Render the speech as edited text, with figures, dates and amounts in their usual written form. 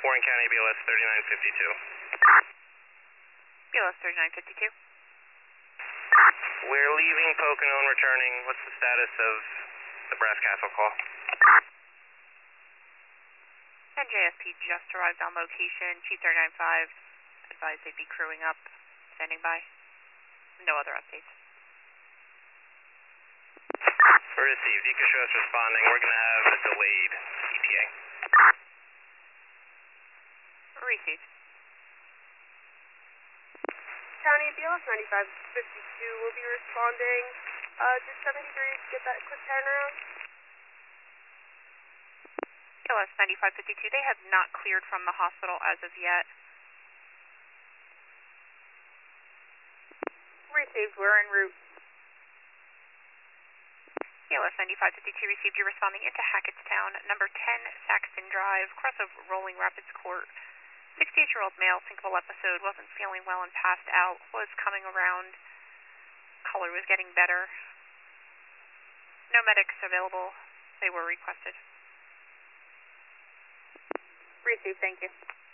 Warren County, BLS 3952. BLS 3952. We're leaving Pocono and returning. What's the status of the Brass Castle call? NJSP just arrived on location. Chief 395 advised they'd be crewing up, standing by. No other updates. Received. You can show us responding. We're going to have a delayed ETA. Received. County, BLS 9552 will be responding. Did 73 get that quick turnaround? BLS 9552, they have not cleared from the hospital as of yet. Received, we're en route. BLS 9552 received. You're responding into Hackettstown, number 10 Saxton Drive, cross of Rolling Rapids Court. 68-year-old male, syncopal episode, wasn't feeling well and passed out, was coming around. Color was getting better. No medics available. They were requested. Received, thank you.